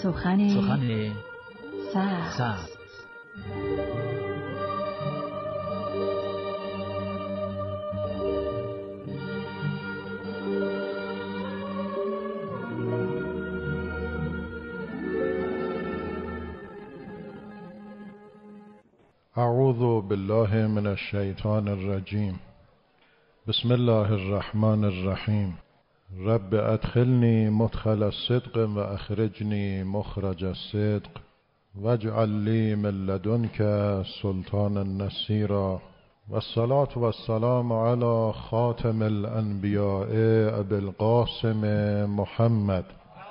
سخن سبز. اعوذ بالله من الشیطان الرجیم. بسم الله الرحمن الرحیم. رب ادخلنی مدخل الصدق و اخرجنی مخرج الصدق واجعل لی من لدنک سلطانا نصیرا. والصلاة والسلام علی خاتم الانبیاء ابی القاسم محمد.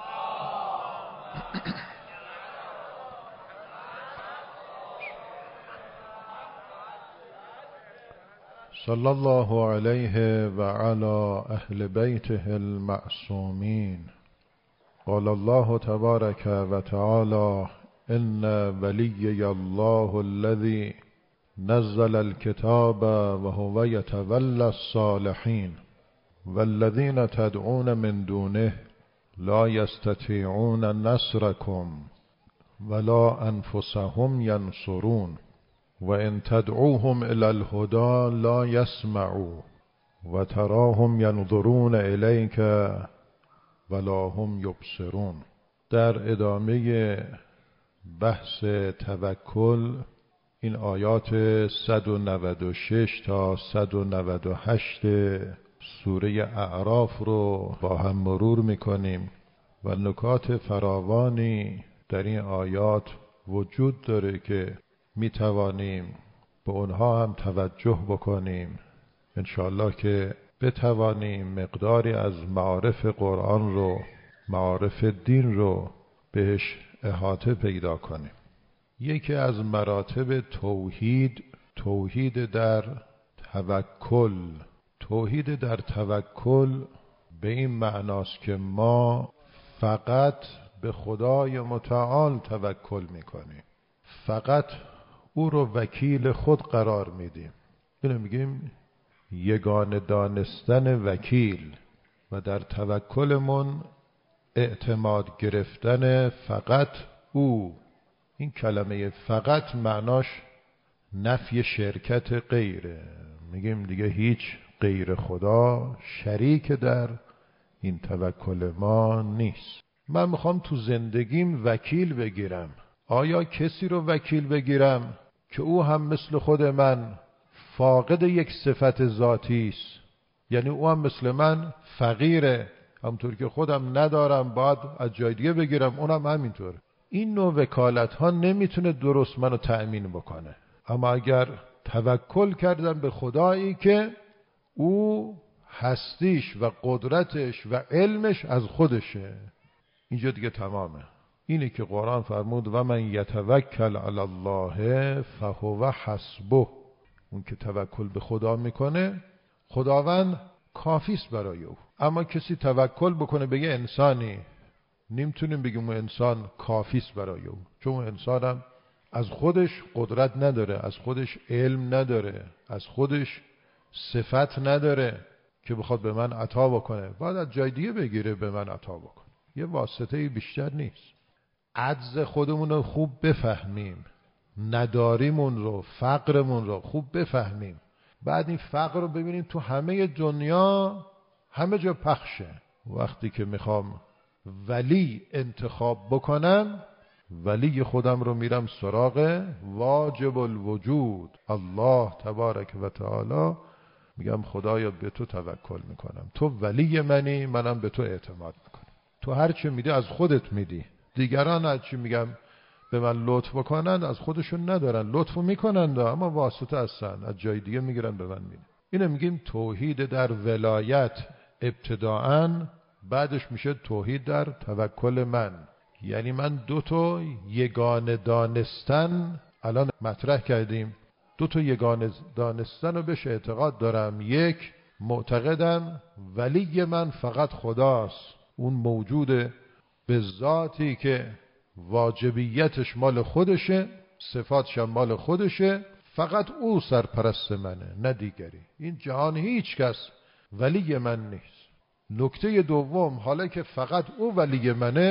صلی الله علیه و علی اهل بیته المعصومین. قال الله تبارک و تعالی ان ولی الله الذی نزل الكتاب وهو يتولى الصالحین والذین تدعون من دونه لا يستطيعون نصركم ولا انفسهم ينصرون وَإِن تَدْعُوهُمْ إِلَى الْهُدَى لَا يَسْمَعُوا وَتَرَاهُمْ يَنظُرُونَ إِلَيْكَ وَلَا هُمْ يُبْصِرُونَ. در ادامه بحث توکل این آیات 196 تا 198 سوره اعراف رو با هم مرور میکنیم و نکات فراوانی در این آیات وجود داره که می توانیم به اونها هم توجه بکنیم انشاءالله که بتوانیم مقداری از معارف قرآن رو، معارف دین رو بهش احاطه پیدا کنیم. یکی از مراتب توحید در توکل. توحید در توکل به این معناست که ما فقط به خدای متعال توکل میکنیم، فقط او رو وکیل خود قرار میدیم. اینو میگیم یگانه دانستن وکیل. و در توکلمون اعتماد گرفتن فقط او. این کلمه فقط معناش نفی شرکت غیره. میگیم دیگه هیچ غیر خدا شریک در این توکل ما نیست. من میخوام تو زندگیم وکیل بگیرم. آیا کسی رو وکیل بگیرم که او هم مثل خود من فاقد یک صفت ذاتی است؟ یعنی او هم مثل من فقیره، همونطور که خودم ندارم باید از جای دیگه بگیرم، اونم همینطور. این نوع وکالت ها نمیتونه درست منو تأمین بکنه. اما اگر توکل کردم به خدایی که او هستیش و قدرتش و علمش از خودشه، اینجا دیگه تمامه. اینه که قرآن فرمود و من یتوکل علی الله فهو حسبه. اون که توکل به خدا میکنه خداوند کافیست برای او. اما کسی توکل بکنه به یه انسانی، نمیتونیم بگیم اون انسان کافیست برای او، چون اون انسانم از خودش قدرت نداره، از خودش علم نداره، از خودش صفت نداره که بخواد به من عطا بکنه. باید از جای دیگه بگیره به من عطا بکنه. یه واسطه بیشتر نیست. عجز خودمون رو خوب بفهمیم، نداریمون رو، فقرمون رو خوب بفهمیم. بعد این فقر رو ببینیم تو همه دنیا همه جا پخشه. وقتی که میخوام ولی انتخاب بکنم، ولی خودم رو میرم سراغ واجب الوجود الله تبارک و تعالی. میگم خدایا به تو توکل میکنم، تو ولی منی، منم به تو اعتماد میکنم. تو هر چی میدی از خودت میدی. دیگران هر چی میگم به من لطف بکنن از خودشون ندارن، لطف میکنن اما واسطه هستن، از جای دیگه میگیرن به من میدن. اینو میگیم توحید در ولایت ابتداءً، بعدش میشه توحید در توکل من. یعنی من دو تا یگانه دانستن الان مطرح کردیم. دو تا یگانه دانستن رو بهش اعتقاد دارم. یک، معتقدم ولی من فقط خداست، اون موجود به ذاتی که واجبیتش مال خودشه، صفاتش مال خودشه، فقط او سرپرست منه نه دیگری. این جهان هیچ کس ولی من نیست. نکته دوم، حالا که فقط او ولی منه،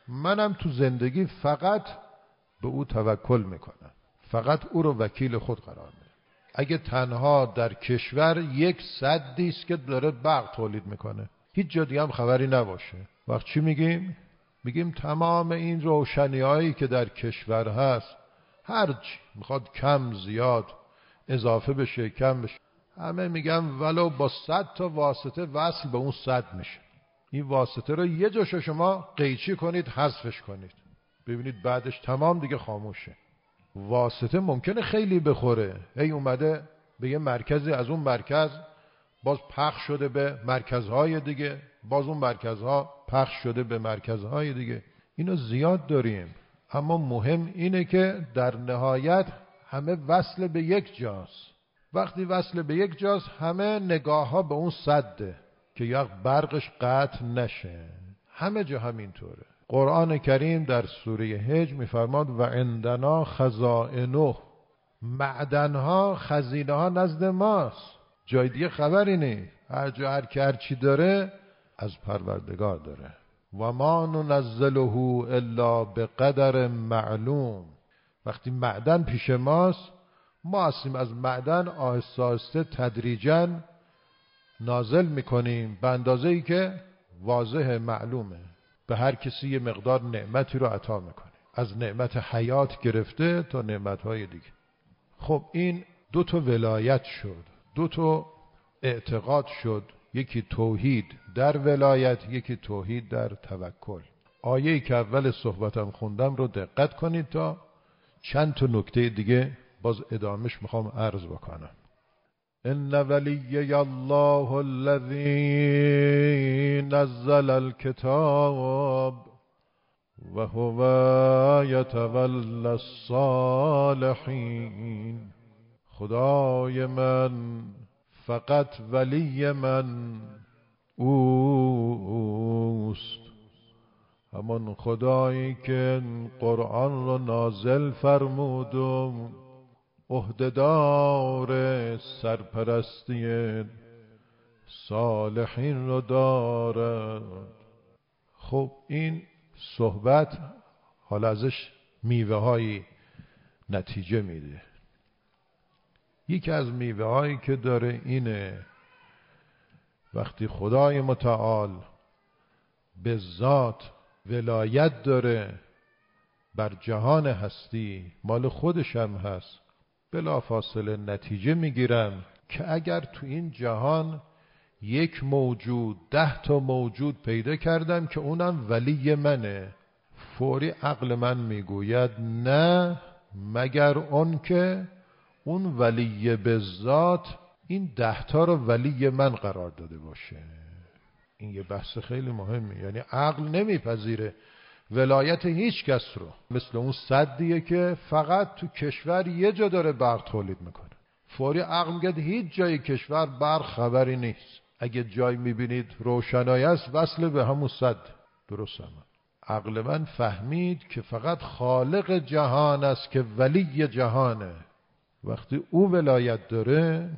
منم تو زندگی فقط به او توکل میکنم، فقط او رو وکیل خود قرار میدم. اگه تنها در کشور یک سدی است که داره برق تولید میکنه، هیچ جا دیگه هم خبری نباشه، وقت چی میگیم؟ میگیم تمام این روشنی‌هایی که در کشور هست، هرچی میخواد کم زیاد اضافه بشه کم بشه، همه میگم ولو با 100 تا واسطه وصل به اون سد میشه. این واسطه رو یه جاشو شما قیچی کنید، حذفش کنید، ببینید بعدش تمام دیگه خاموشه. واسطه ممکنه خیلی بخوره، هی اومده به یه مرکزی، از اون مرکز باز پخش شده به مرکزهای دیگه، باز اون مرکزها پخش شده به مرکزهای دیگه. اینو زیاد داریم، اما مهم اینه که در نهایت همه وصل به یک جاست. وقتی وصل به یک جاست، همه نگاه ها به اون سده که یک برقش قطع نشه. همه جا همینطوره. قرآن کریم در سوره حج میفرماد و عندنا خزائنه، معدنها، خزینه ها نزد ماست، جای دیگه خبری نیست. هر جا هر که هر چی داره از پروردگار داره. و ما ننزله الا بقدر معلوم. وقتی معدن پیش ماست، ما هستیم از معدن آهسته آهسته تدریجاً نازل میکنیم به اندازه‌ای که واضح معلومه. به هر کسی یه مقدار نعمتی رو عطا میکنه، از نعمت حیات گرفته تا نعمتهای دیگه. خب این دو تا ولایت شد، دو تا اعتقاد شد، یکی توحید در ولایت، یکی توحید در توکل. آیه‌ای که اول صحبتم خوندم رو دقت کنید تا چند تا نکته دیگه باز ادامش میخوام عرض بکنم. ان ولی الله الذی نزل الکتاب و هو یتولی الصالحین. خدای من فقط ولی من اوست، همان خدایی که قرآن را نازل فرمود و عهده‌دار سرپرستی صالحین رو دارد. خب این صحبت حالا ازش میوه هایی نتیجه میده. یکی از میوه هایی که داره اینه وقتی خدای متعال به ذات ولایت داره بر جهان هستی، مال خودش هم هست، بلافاصله نتیجه میگیرن که اگر تو این جهان یک موجود 10 تا موجود پیدا کردم که اونم ولی منه، فوری عقل من میگوید نه، مگر اون که اون ولی به ذات این 10 تا رو ولی من قرار داده باشه. این یه بحث خیلی مهمه، یعنی عقل نمیپذیره ولایت هیچ کس رو، مثل اون سدیه که فقط تو کشور یه جا داره برق تولید میکنه. فوری عقل میگه هیچ جای کشور برق خبری نیست، اگه جای میبینید روشنایی است وصل به همون سد. درست هم عقل من فهمید که فقط خالق جهان است که ولی جهانه. وقتی او ولایت داره،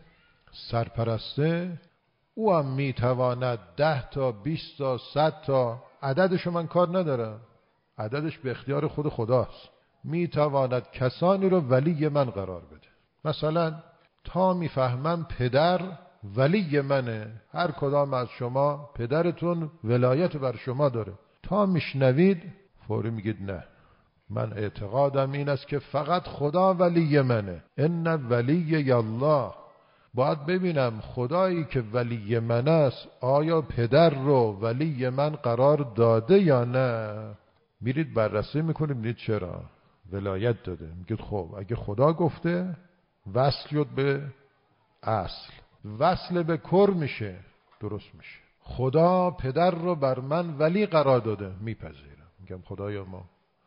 سرپرسته، او هم میتواند 10 تا 20 تا 100 تا، عددشو من کار ندارم، عددش به اختیار خود خداست، میتواند کسانی رو ولی من قرار بده. مثلا تا میفهمم پدر ولی منه، هر کدام از شما پدرتون ولایت بر شما داره، تا میشنوید فوری میگید نه، من اعتقادم این است که فقط خدا ولی منه. ان ولی الله. باید ببینم خدایی که ولی من است آیا پدر رو ولی من قرار داده یا نه. میرید بررسی میکنید، میرید چرا ولایت داده، میگید خب اگه خدا گفته وصل شد به اصل، وصل به کر میشه، درست میشه. خدا پدر رو بر من ولی قرار داده، میپذیرم، میگم خدایا ما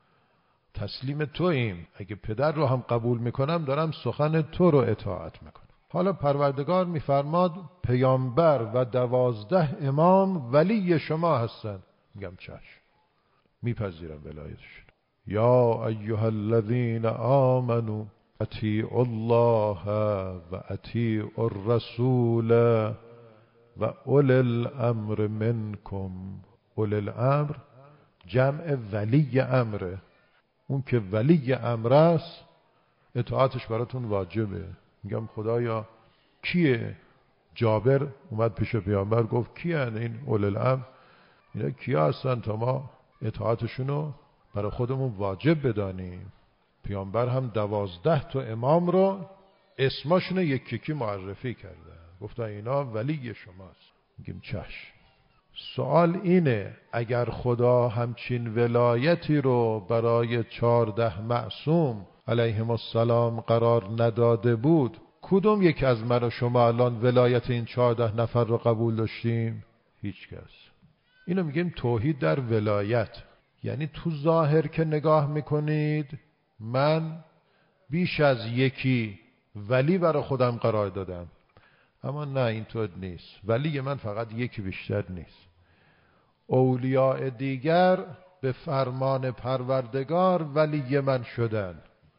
تسلیم توییم، اگه پدر رو هم قبول میکنم دارم سخن تو رو اطاعت میکنم. حالا پروردگار میفرماد پیامبر و 12 امام ولی شما هستن، میگم چشم، میپذیرم ولایتشون. یا ایها الذین آمنوا اطیعوا الله و اطیعوا الرسول و اولی الامر منکم. اولی الامر جمع ولی امره. اون که ولی امر است اطاعتش براتون واجبه. میگم خدایا کیه؟ جابر اومد پیش پیامبر گفت کیه این اولو الامر؟ اینا کیا هستن تا ما اطاعتشونو برای خودمون واجب بدانیم؟ پیامبر هم 12 تا امام رو اسماشونو یکی یکی معرفی کرده، گفتن اینا ولی شماست. میگیم چشم. سوال اینه اگر خدا همچین ولایتی رو برای 14 معصوم علیهم السلام قرار نداده بود، کدوم یک از من و شما الان ولایت این 14 نفر رو قبول داشتیم؟ هیچ کس. اینو میگیم توحید در ولایت. یعنی تو ظاهر که نگاه میکنید من بیش از یکی ولی برای خودم قرار دادم، اما نه اینطور نیست. ولی من فقط یکی بیشتر نیست. اولیاء دیگر به فرمان پروردگار ولی من شدن،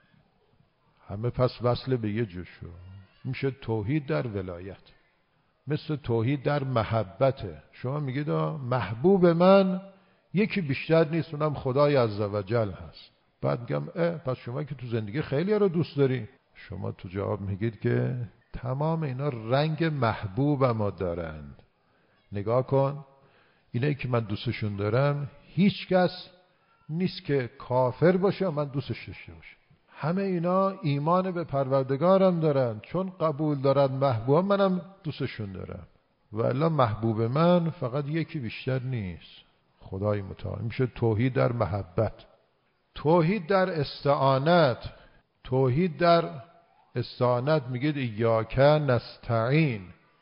همه پس وصل به یه جو شد. میشه توحید در ولایت. مثل توحید در محبته. شما میگید محبوب من یکی بیشتر نیست، اونم خدای عزوجل هست. بعد میگم پس شما که تو زندگی خیلی رو دوست داری. شما تو جواب میگید که تمام اینا رنگ محبوب ما دارند. نگاه کن، اینایی که من دوستشون دارم هیچ کس نیست که کافر باشه من دوستش داشته باشه. همه اینا ایمان به پروردگارم دارن، چون قبول دارن محبوب منم دوستشون دارم. والا محبوب من فقط یکی بیشتر نیست، خدای متعال. میشه توحید در محبت. توحید در استعانت. توحید در استعانت میگید ایاک نستعین،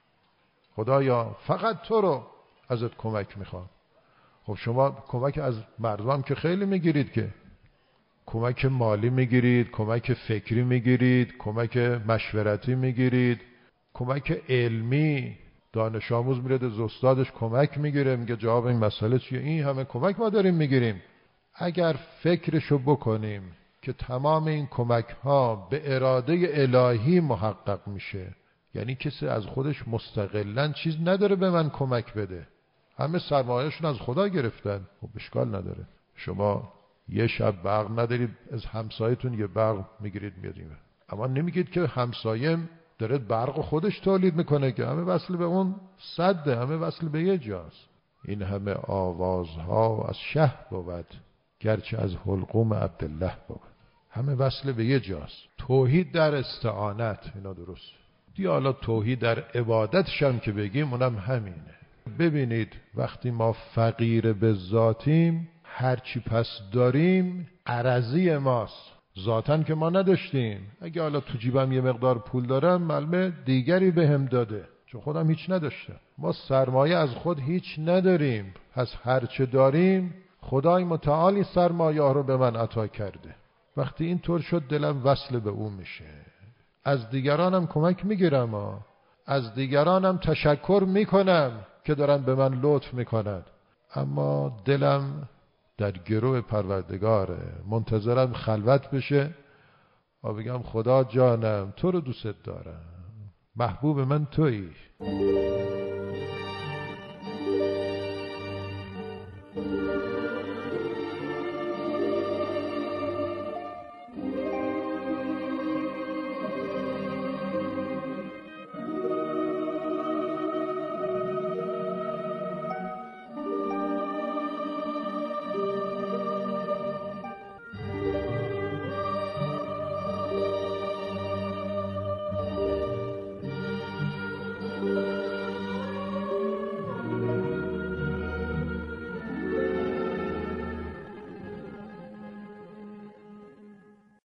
خدایا فقط تو رو ازت کمک میخوام. خب شما کمک از مردم که خیلی میگیرید، که کمک مالی میگیرید، کمک فکری میگیرید، کمک مشورتی میگیرید، کمک علمی. دانش آموز میره از استادش کمک میگیره، میگه جواب این مسئله چیه. این همه کمک ما داریم میگیریم. اگر فکرشو بکنیم که تمام این کمک ها به اراده الهی محقق میشه، یعنی کسی از خودش مستقلاً چیز نداره به من کمک بده، همه سرمایه‌شون از خدا گرفتن، خب اشکال نداره. شما یه شب برق ندارید، از همسایتون یه برق میگیرید میارید، اما نمیگید که همسایم داره برق خودش تولید میکنه، که همه وصل به اون سده، همه وصل به یه جاست. این همه آوازها از شه بود، گرچه از حلقوم عبدالله بود، همه وصل به یه جاست. توحید در استعانت، اینا درست. حالا توحید در عبادتش هم که بگیم اونم همینه. ببینید وقتی ما فقیر به ذاتیم، هرچی پس داریم عرضی ماست، ذاتن که ما نداشتیم. اگه حالا تو جیبم یه مقدار پول دارم، معلومه دیگری بهم داده، چون خودم هیچ نداشتم. ما سرمایه از خود هیچ نداریم، پس هرچه داریم خدای متعالی سرمایه رو به من عطا کرده. وقتی این طور شد دلم وصل به اون میشه. از دیگرانم کمک میگیرم، از دیگرانم تشکر میکنم که دارن به من لطف میکنن، اما دلم در گروه پروردگاره. منتظرم خلوت بشه و بگم خدا جانم تو رو دوست دارم، محبوب من تویی.